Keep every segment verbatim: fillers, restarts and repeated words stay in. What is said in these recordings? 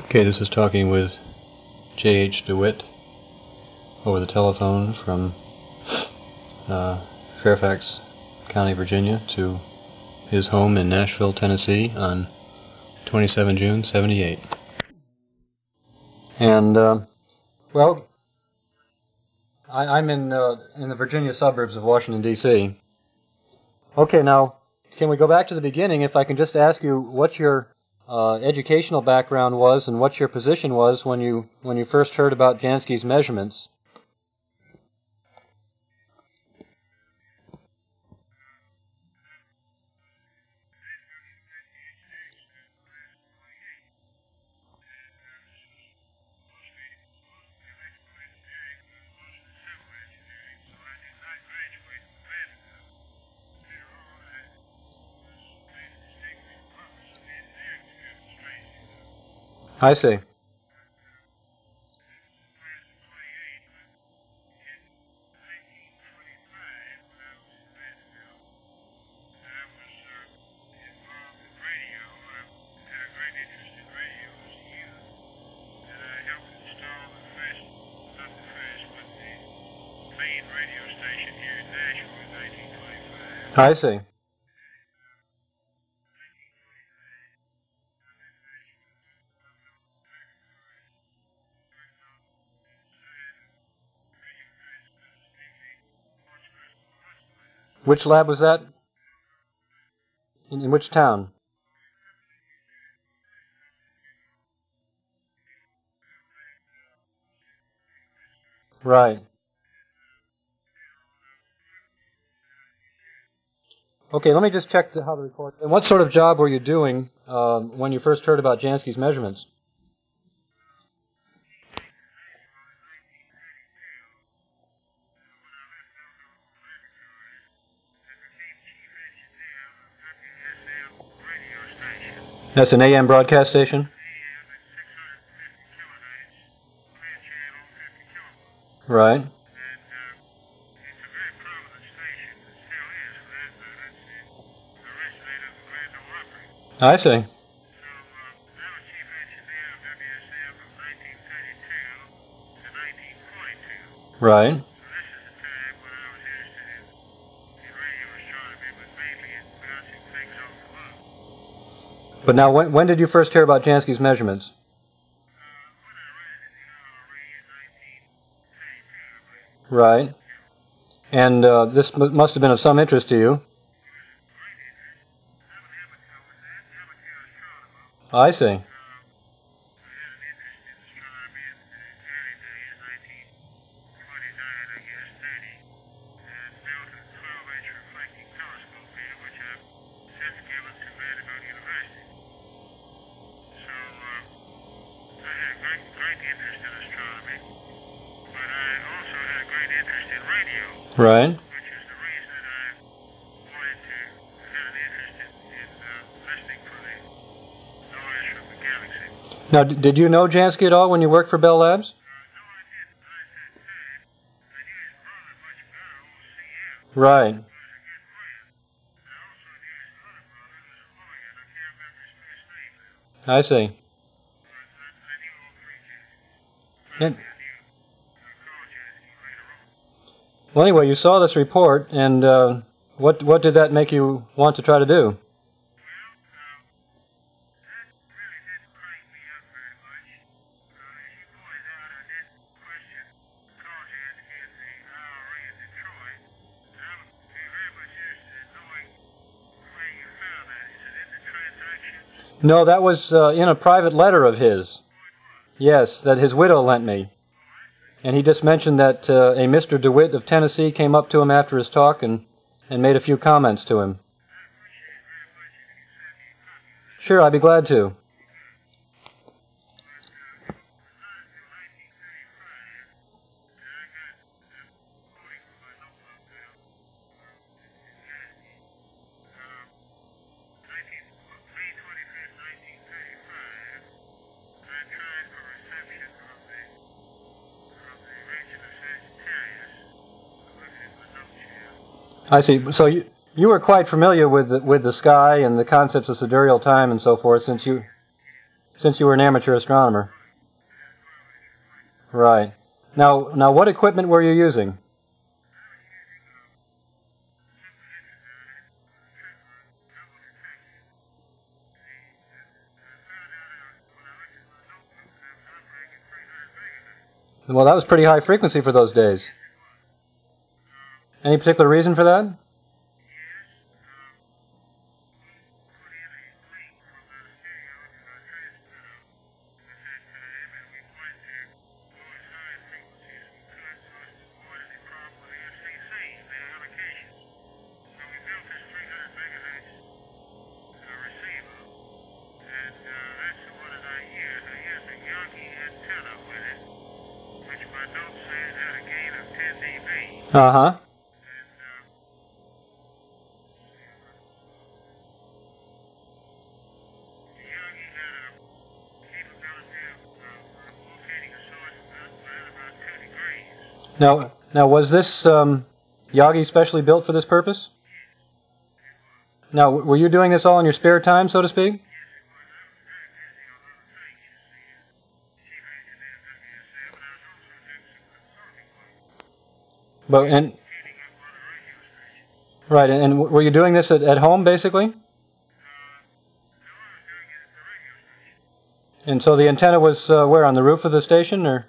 Okay, this is talking with J H DeWitt over the telephone from uh, Fairfax County, Virginia, to his home in Nashville, Tennessee on the twenty-seventh of June, seventy-eight. And, uh, well, I, I'm in, uh, in the Virginia suburbs of Washington, D C Okay, now, can we go back to the beginning? If I can just ask you what your uh, educational background was and what your position was when you when you first heard about Jansky's measurements. I see. I see. Which lab was that? In, in which town? Right. Okay, let me just check the, how the record... And what sort of job were you doing um, when you first heard about Jansky's measurements? That's an A M broadcast station? Right. I see. Right. But now, when, when did you first hear about Jansky's measurements? Right. And uh, this m- must have been of some interest to you. I see. Right. Which is the reason that I wanted to have an interest in, in uh, listening for the noise from the galaxy. Now, d- did you know Jansky at all when you worked for Bell Labs? Uh, no, I didn't. But at that time, I knew his brother much better, old C M. Right. Who was a good friend. I also knew his other brother, who was a lawyer, and I can't remember his first name now. I see. But I, I knew all three Janskys. Yeah. Finally, I knew, I called Jansky later on. Well, anyway, you saw this report, and uh, what what did that make you want to try to do? Well, um, that really didn't crank me up very much. Uh, as you pointed out, I did question Carl Jansky at the I R A in Detroit, and I would be very much interested in knowing where you found that. Is it in the transactions? No, that was uh, in a private letter of his. Oh, it was. Yes, that his widow lent me. Oh, I see. And he just mentioned that uh, a Mister DeWitt of Tennessee came up to him after his talk and, and made a few comments to him. I appreciate very much if you can send me a copy of that. Sure, I'd be glad to. But, uh, it was not until nineteen thirty-five that I got uh, quoting from my notebook now, uh, in Jansky. Um, nineteen May twenty-fifth, nineteen thirty-five, I tried for reception from the from the region of Sagittarius. I'm looking at my notes here. I see. So you you were quite familiar with the, with the sky and the concepts of sidereal time and so forth, since you since you were an amateur astronomer. Right. Now, now, what equipment were you using? Well, that was pretty high frequency for those days. Any particular reason for that? Uh-huh. Now, now was this um, Yagi specially built for this purpose? Now, were you doing this all in your spare time, so to speak? But and right, and, and were you doing this at, at home, basically? And so the antenna was uh, where, on the roof of the station, or?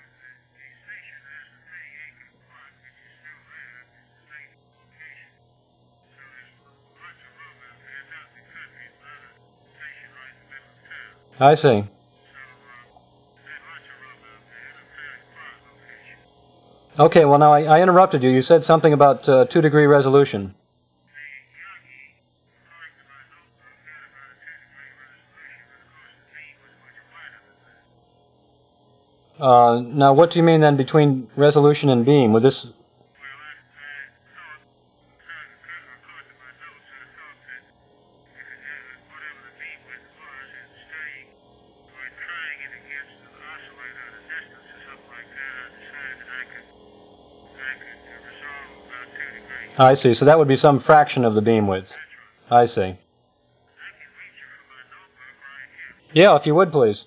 I see. Okay, well now I, I interrupted you. You said something about uh, two degree resolution. Uh, now, what do you mean then between resolution and beam? Would this? I see. So that would be some fraction of the beam width. I see. Yeah, if you would, please.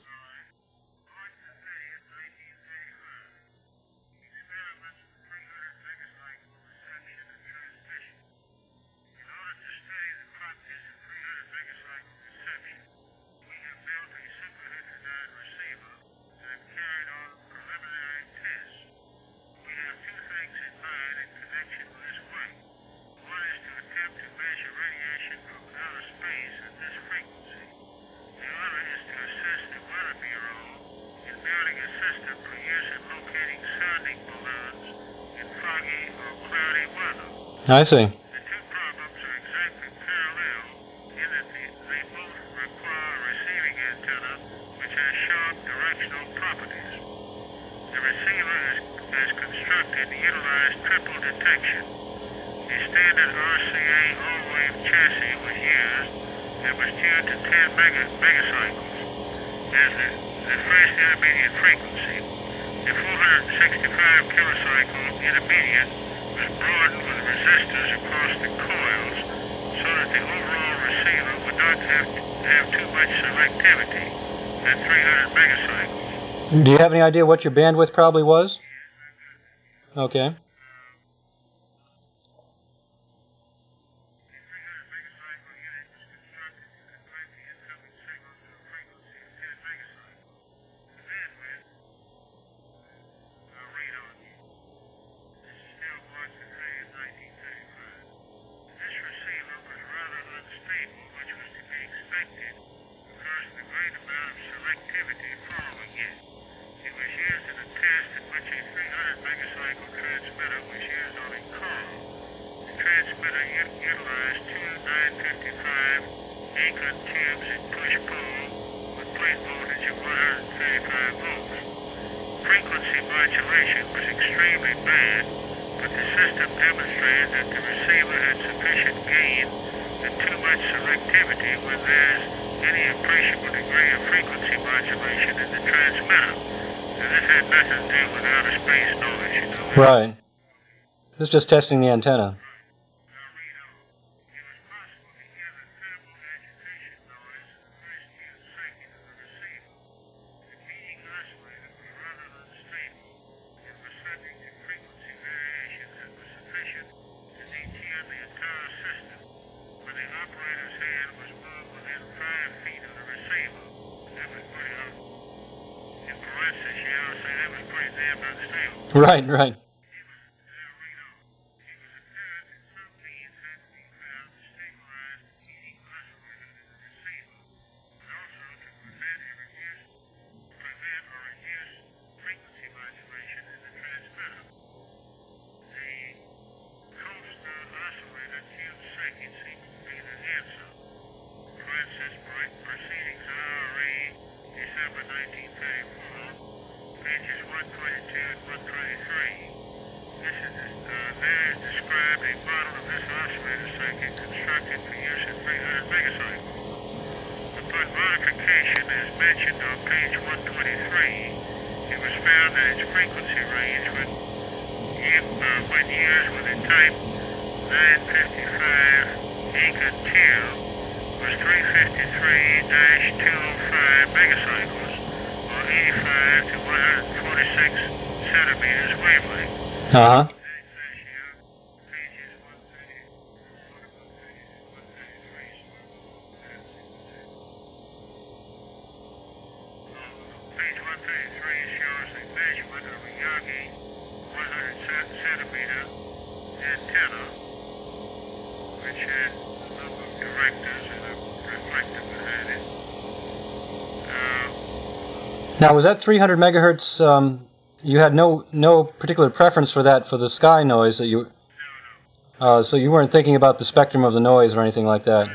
I see. The two problems are exactly parallel in that they, they both require a receiving antenna which has sharp directional properties. The receiver is, is constructed to utilize triple detection. A standard R C A all-wave chassis was used and was tuned to ten mega, megacycles as the, the first intermediate frequency. The four hundred sixty-five kilocycle intermediate was broadened with resistors across the coils so that the overall receiver would not have, to have too much selectivity at three hundred megacycles. Do you have any idea what your bandwidth probably was? Okay. Modulation was extremely bad, but the system demonstrated that the receiver had sufficient gain and too much selectivity when there's any appreciable degree of frequency modulation in the transmitter. So this had nothing to do with outer space noise, you know. Right. This is just testing the antenna. It was possible to hear the thermal agitation noise in the first few seconds of the receiver. Right, right. Pages one twenty-two and one twenty-three. This is, uh, there is described a model of this oscillator circuit constructed for use in three hundred megacycles. Upon modification, as mentioned on page one twenty-three, it was found that its frequency range when, uh, when used with a type nine fifty-five Eaton was three fifty-three to two oh five megacycles, or eighty-five to one hundred forty-six centimeters wavelength. Uh-huh. Page one thirty-three shows the measurement of a Yagi one hundred centimeter antenna, which had a number of directors and a reflector behind it. Uh, Now, was that three hundred megahertz, um, you had no no particular preference for that for the sky noise that you, uh, so you weren't thinking about the spectrum of the noise or anything like that?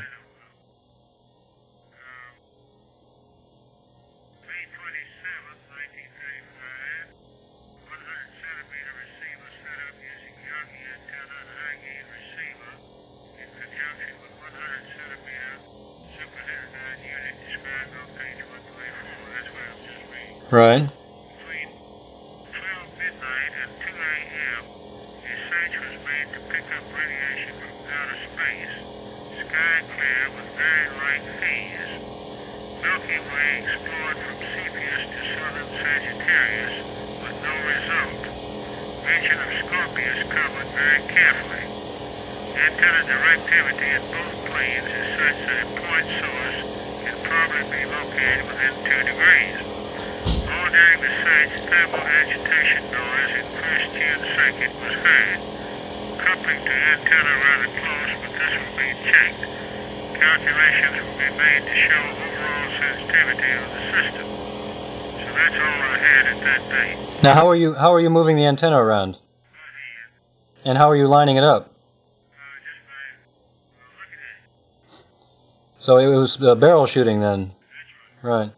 May twenty-seventh, nineteen thirty-five, one hundred centimeter receiver set up using Yagi antenna high gain receiver in conjunction with one hundred centimeter superheterodyne unit described on page one twenty-four. That's what I'm just reading. Right. Between twelve midnight and two A M, a search was made to pick up radiation from outer space. Sky clear with very light haze. Milky Way explored from Cepheus to southern Sagittarius with no result. Region of Scorpius covered very carefully. Antenna directivity in both planes is such that a point source can probably be located within two degrees. All during the search, thermal agitation noise in first tune circuit was heard. Coupling to antenna rather close, but this will be checked. Calculations will be made to show overall sensitivity of the system. So that's all I had at that date. Now, how are you how are you moving the antenna around? By hand, And how are you lining it up? uh, just by uh, looking at it. So it was uh, barrel shooting then? Right.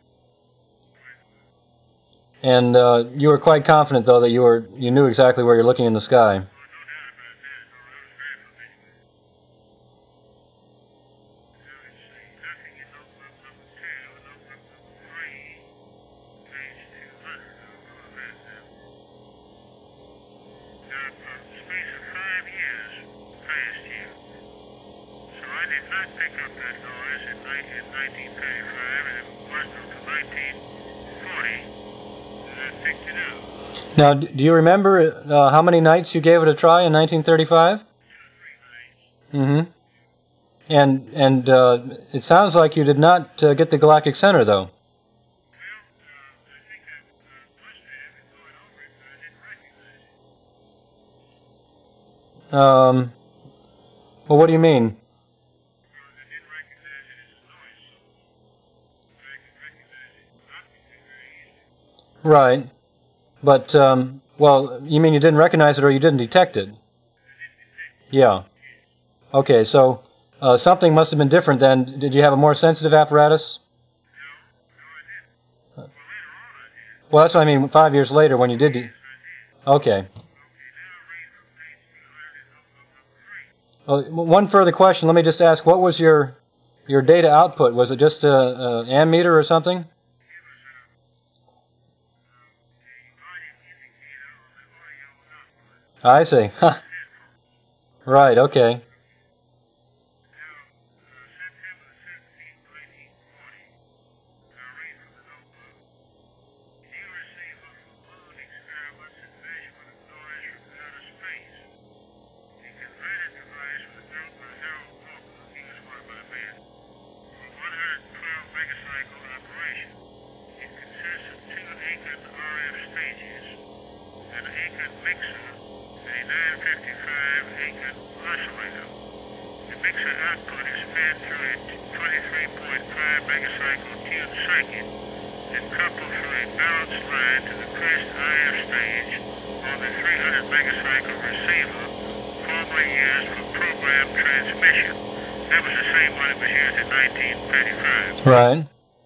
And uh, you were quite confident, though, that you were you knew exactly where you're looking in the sky. Oh, no doubt about that. No, I was very familiar with it. Now let's see. Nothing in notebook number two, notebook number three, page two hundred. I'll go to that now. Now, for the space of five years past you. So I did not pick up that noise in, in nineteen thirty-five, and it wasn't until nineteen forty that I picked it up. Now, d- do you remember uh, how many nights you gave it a try in nineteen thirty-five? Two or three nights. Mm-hmm. And and uh, it sounds like you did not uh, get the galactic center, though. Well, uh, I think I uh, must have in going over it, but I didn't recognize it. Um, well, what do you mean? Well, I didn't recognize it as a noise source. But I could recognize it optically very easily. Right. But, um, well, you mean you didn't recognize it or you didn't detect it? I didn't detect it. Yeah. Okay, so uh, something must have been different then. Did you have a more sensitive apparatus? No, no, I didn't. Well, later on I did. Well, that's what I mean, five years later when you did. De- Yes, I did. okay. Okay, now read from page two hundred in notebook number three. Well, one further question. Let me just ask, what was your your data output? Was it just a, a ammeter or something? It was a, um, a volume indicator on the audio output. I see. Huh. Right, okay. Now, uh, September seventeenth, nineteen forty, I'll read from the notebook. New receiver for balloon experiments and measurement of noise from outer space. A converted device was built by Harold Walker, he was one of my men, for one hundred twelve megacycle operation. It consists of two Aiken R F stages. an Aiken mixer, a nine fifty-five Aiken oscillator. The mixer output is fed through a twenty-three point five megacycle tuned circuit and coupled through a balanced line to the crest I F stage on the three hundred megacycle receiver formerly used for program transmission. That was the same one that was used in nineteen thirty-five. Right.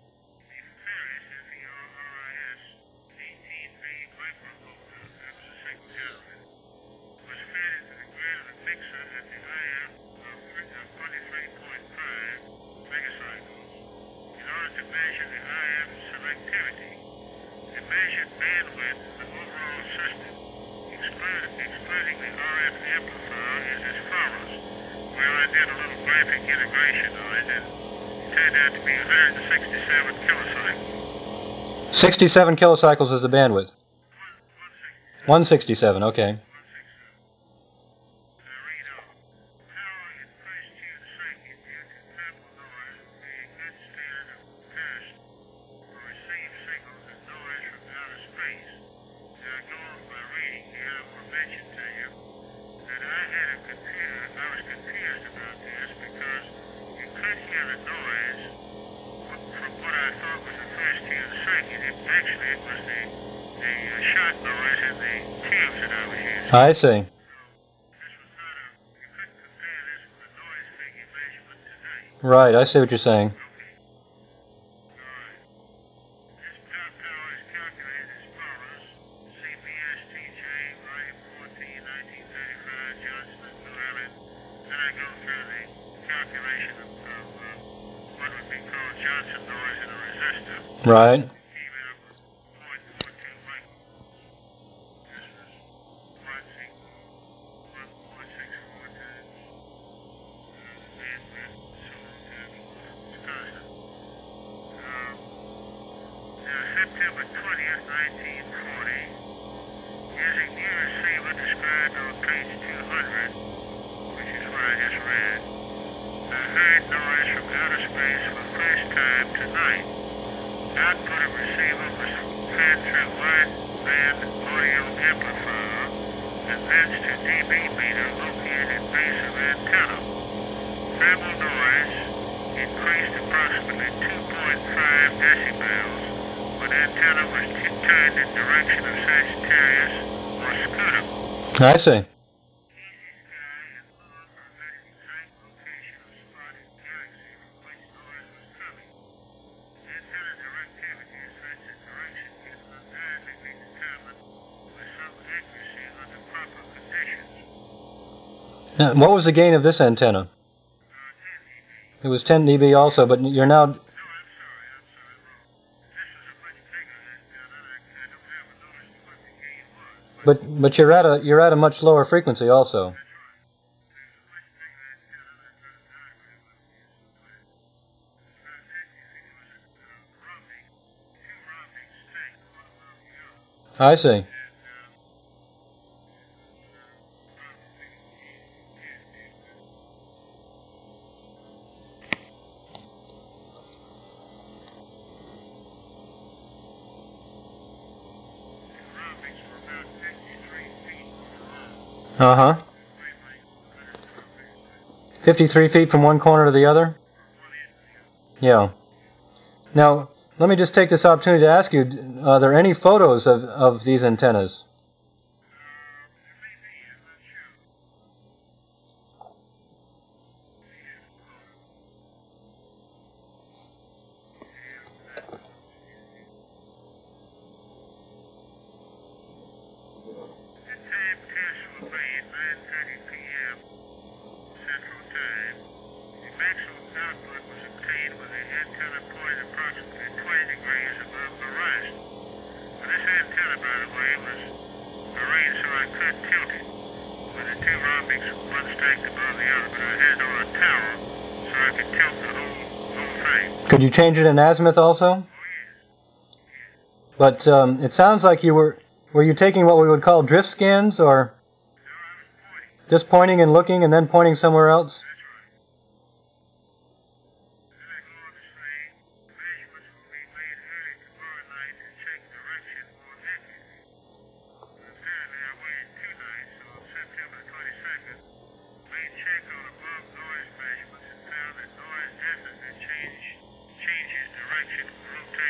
sixty-seven kilocycles is the bandwidth. one sixty-seven, okay. I see. Right, I see what you're saying. Right. September twentieth, nineteen forty, using new receiver described on page two hundred, which is what I just read, I heard noise from outer space for the first time tonight. Output of receiver was fed through wideband audio amplifier and thence to D B meter located in base of antenna. Thermal noise increased approximately two point five decibels when antenna was turned in direction of Sagittarius or Scutum. I see. Now, what was the gain of this antenna? It was ten D B also, but you're now... But but you're at a you're at a much lower frequency also. I see. Uh-huh. fifty-three feet from one corner to the other? Yeah. Now, let me just take this opportunity to ask you, are there any photos of, of these antennas? Could you change it in azimuth also? But um, it sounds like you were, were you taking what we would call drift scans, or just pointing and looking and then pointing somewhere else?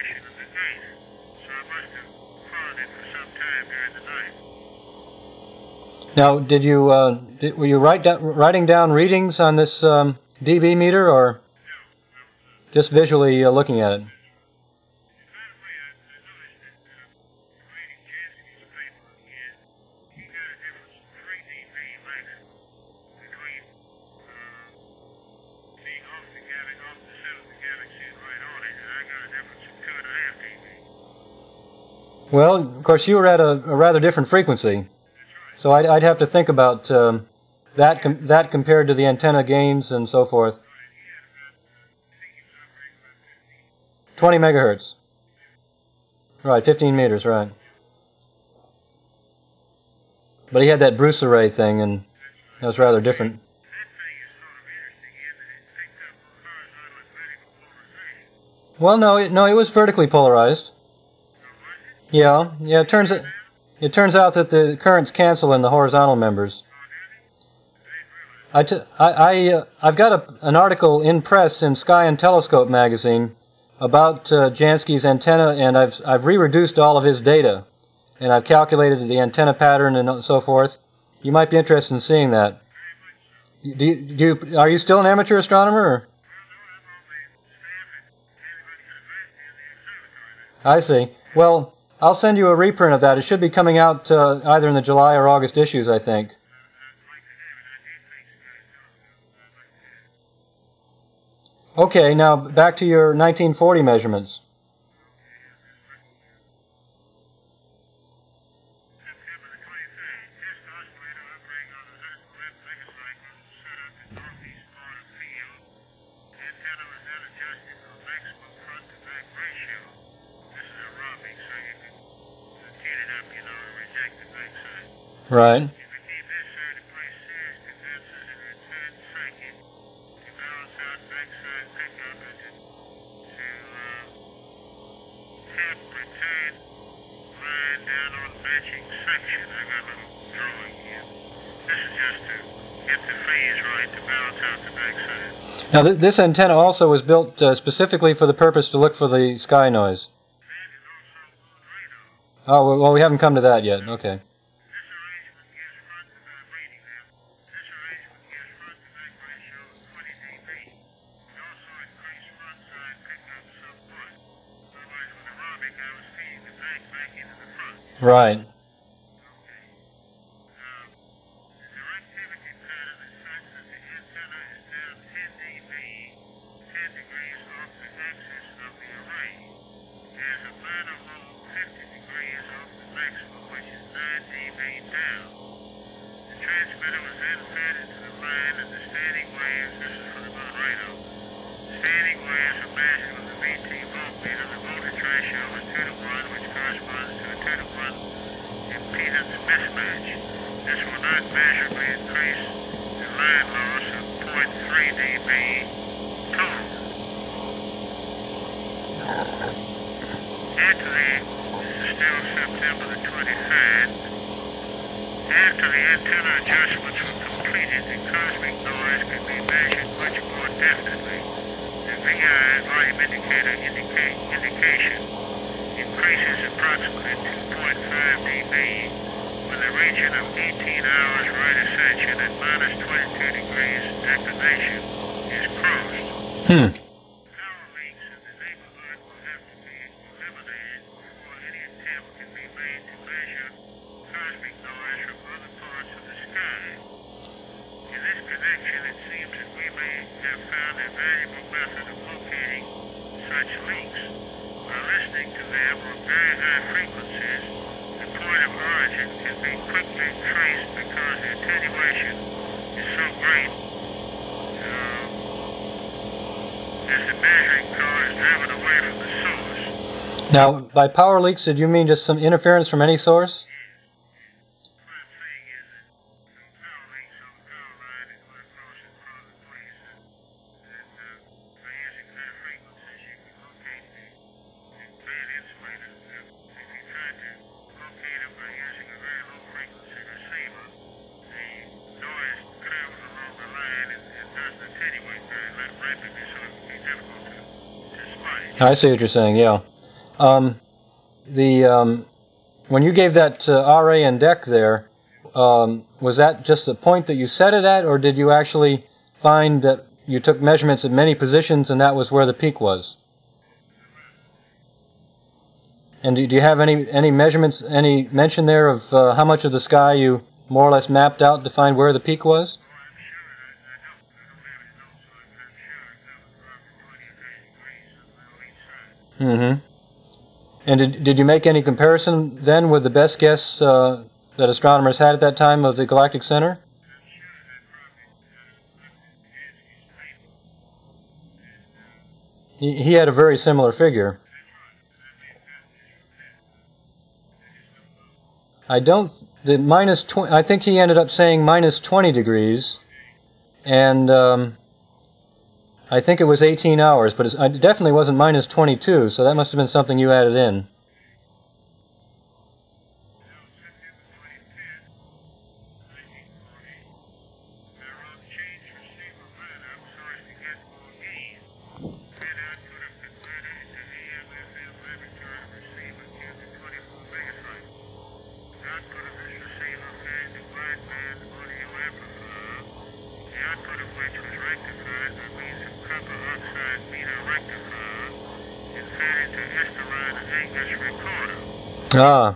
impression of the gate. So I must have followed it for some time during the night. Now, did you uh, did, were you write down, writing down readings on this um, D B meter, or No, I was uh, just visually uh, looking at it? by the way, I, I noticed that uh, reading Jansky's paper again, he got a difference of three dB maximum between uh, being off the galaxy, off the center of the galaxy and right on it, and I got a difference of two and a half dB. Well, of course, you were at a, a rather different frequency, That's right. so I'd, I'd have to think about um, that com that compared to the antenna gains and so forth. Right, he had about, uh, I think he was operating about fifteen. twenty megahertz. Right, fifteen meters, right. But he had that Bruce array thing, and that was rather different. That thing is sort of interesting in that it picked up horizontal and vertical polarization. Well, no, it, no, it was vertically polarized. So was it? Yeah, yeah. It turns it, it turns out that the currents cancel in the horizontal members. Oh, did he? I didn't realize. I, t I, uh, I've got a, an article in press in Sky and Telescope magazine about uh, Jansky's antenna, and I've I've re-reduced all of his data, and I've calculated the antenna pattern and so forth. You might be interested in seeing that. Very much so. Do you, do you, are you still an amateur astronomer? Or? Well, no, I'm on the staff at Kennedy University in the observatory now. I see. Well, I'll send you a reprint of that. It should be coming out uh, either in the July or August issues, I think. I'd like to have it. I did think Sky Telescope. I'd like to have it. Okay, now back to your nineteen forty measurements. September the twenty-third, test oscillator operating on the one hundred eleven megacycle set up in northeast Florida field. Antenna was then adjusted for maximum front to back ratio. This is a Robbie, so you can uh, tune it up, you know, and reject the backside. Right. You can keep this side to place series condensers in return circuit to balance out backside pickup and to, to uh, tap return line down on matching section. I got a little drawing here. This is just to get the phase right to balance out the backside. Now, th this antenna also was built uh, specifically for the purpose to look for the sky noise. That is also moon radar. Oh, well, well, we haven't come to that yet. Okay. This arrangement gives front to back reading now. This arrangement gives front to back ratio of twenty dB. It also increased front side pickup somewhat. Otherwise, with the Robic, I was feeding the back back into the front. Right. Okay. Um, the directivity pattern is such that the antenna is down ten dB, ten degrees off the axis of the array. There's a minor move fifty degrees off the maximum, which is nine dB down. The transmitter was then fed into the line, and the standing waves, this is for the moon radar, standing waves are measured with the V T voltmeter. The voltage ratio is two to one, which corresponds to a two to one impedance mismatch. This will not measurably increase the line loss of zero point three dB total. After the, this is still September the twenty-third, after the antenna adjustments were completed, the cosmic noise could be measured much more definitely. The V I, volume indicator indica indication, increases approximately two point five dB when the region of eighteen hours right ascension at minus twenty-two degrees declination is crossed. Hmm. Power leaks in the neighborhood will have to be eliminated before any attempt can be made to measure cosmic noise from other parts of the sky. In this connection, it seems that we may have found a valuable method of locating such leaks. By listening to them on very high frequencies, the point of origin can be quickly traced because the attenuation is so great uh, as the measuring core is driven away from the source. Now, by power leaks, did you mean just some interference from any source? What I'm saying is that no power leaks on the power line is going across in front of the place, and, and uh, by using high frequencies you can locate the, the band insulators. Uh, if you try to locate them by using a very low frequency receiver, the noise travels along the line and, and doesn't attenuate very rapidly, so it can be difficult to, to splice. I see what you're saying, yeah. Um, the um, when you gave that uh, R A and deck there, um, was that just the point that you set it at, or did you actually find that you took measurements at many positions and that was where the peak was? And do, do you have any any measurements, any mention there of uh, how much of the sky you more or less mapped out to find where the peak was? Mm-hmm. And did, did you make any comparison then with the best guess uh, that astronomers had at that time of the galactic center? He, he had a very similar figure. I don't, the minus twenty, I think he ended up saying minus twenty degrees, and um, I think it was eighteen hours, but it definitely wasn't minus twenty-two, so that must have been something you added in. Ah.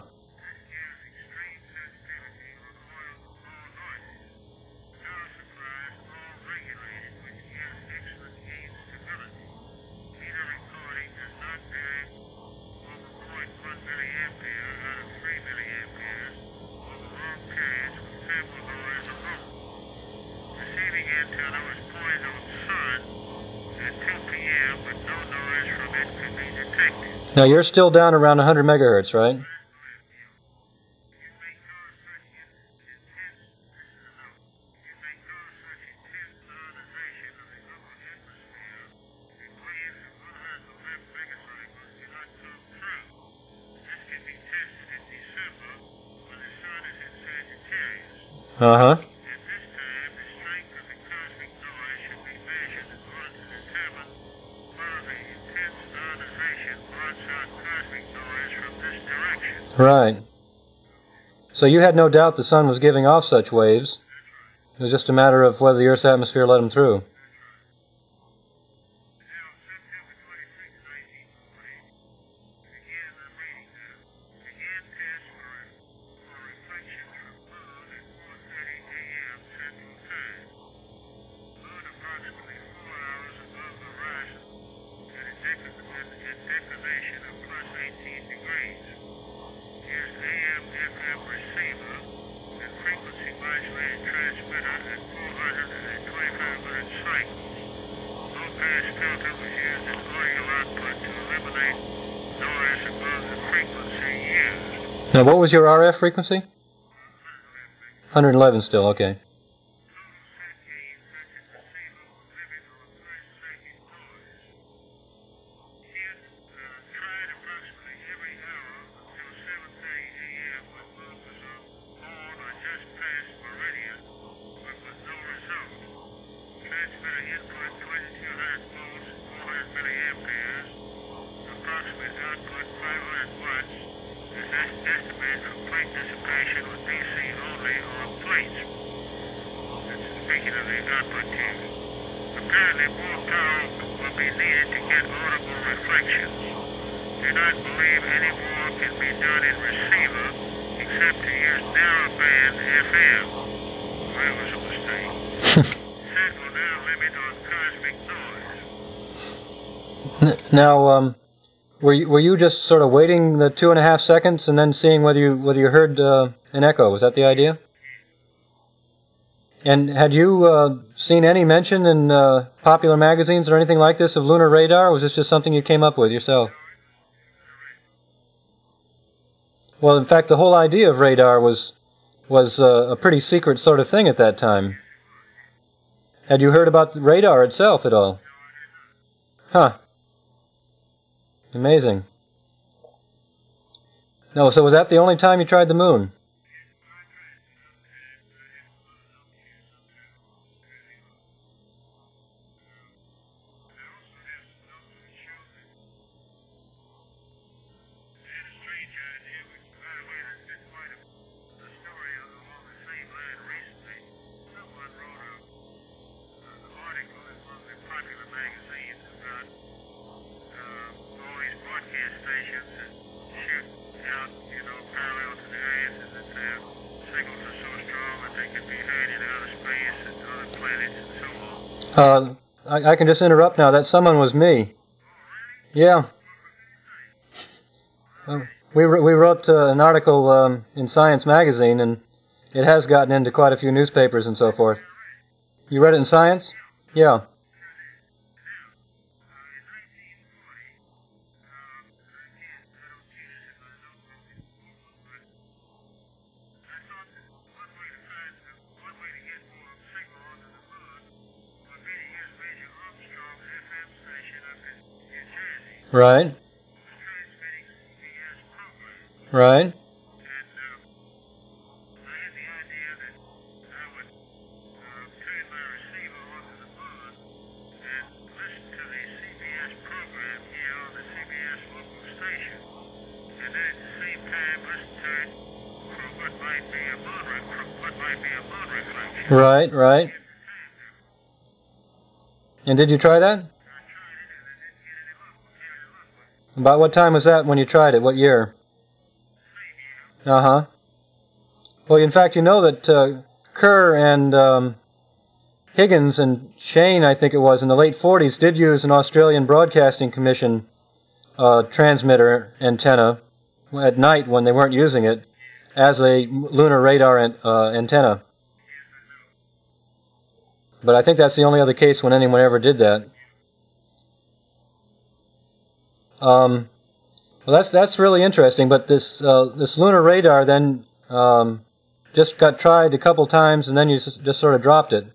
Now you're still down around one hundred megahertz, right? Uh-huh. Right. So you had no doubt the sun was giving off such waves. It was just a matter of whether the Earth's atmosphere let them through. Now, what was your R F frequency? one hundred eleven still, okay. Apparently more power will be needed to get audible reflections. Do not believe any more can be done in receiver except to use narrowband F M. Well, that was a mistake. Set will now limit on cosmic noise. Now, um, were you, were you just sort of waiting the two and a half seconds and then seeing whether you whether you heard uh, an echo? Was that the idea? And had you uh, seen any mention in uh, popular magazines or anything like this of lunar radar, or was this just something you came up with yourself? Well, in fact, the whole idea of radar was was uh, a pretty secret sort of thing at that time. Had you heard about the radar itself at all? Huh. Amazing. No, so was that the only time you tried the moon? Uh, I, I can just interrupt now. That someone was me. Yeah. Uh, we, we wrote uh, an article um, in Science magazine, and it has gotten into quite a few newspapers and so forth. You read it in Science? Yeah. Right. Right. Right, right. And did you try that? About what time was that when you tried it? What year? Uh-huh. Well, in fact, you know that uh, Kerr and um, Higgins and Shane, I think it was, in the late forties, did use an Australian Broadcasting Commission uh, transmitter antenna at night when they weren't using it as a lunar radar an uh, antenna. But I think that's the only other case when anyone ever did that. Um, well, that's that's really interesting. But this uh, this lunar radar then um, just got tried a couple times, and then you just, just sort of dropped it.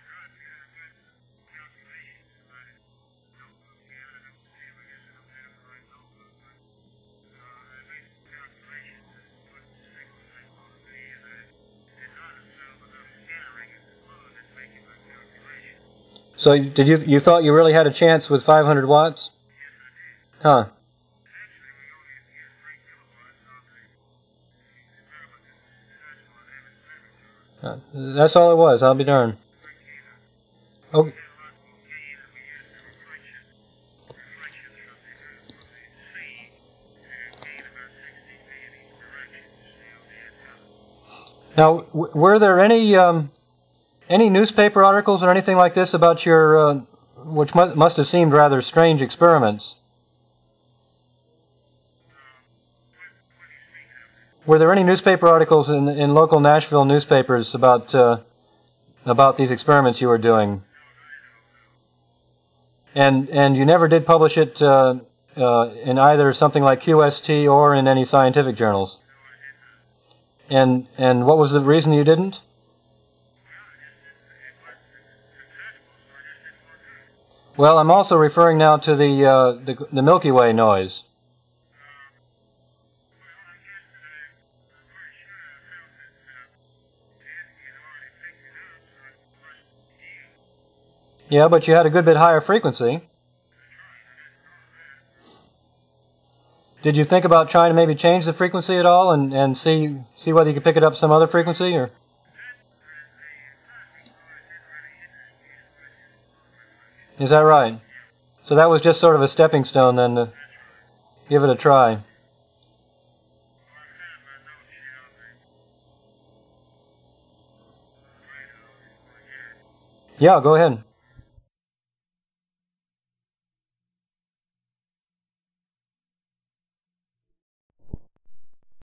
So did you you thought you really had a chance with five hundred watts? Huh. Uh, that's all it was. I'll be darned. Oh. Now, w were there any um, any newspaper articles or anything like this about your, uh, which mu must have seemed rather strange experiments? Were there any newspaper articles in in local Nashville newspapers about uh, about these experiments you were doing? And and you never did publish it uh, uh, in either something like Q S T or in any scientific journals? And and what was the reason you didn't? Well, I'm also referring now to the uh, the, the Milky Way noise. Yeah, but you had a good bit higher frequency. Did you think about trying to maybe change the frequency at all and, and see see whether you could pick it up some other frequency? Or is that right? So that was just sort of a stepping stone then to give it a try. Yeah, go ahead.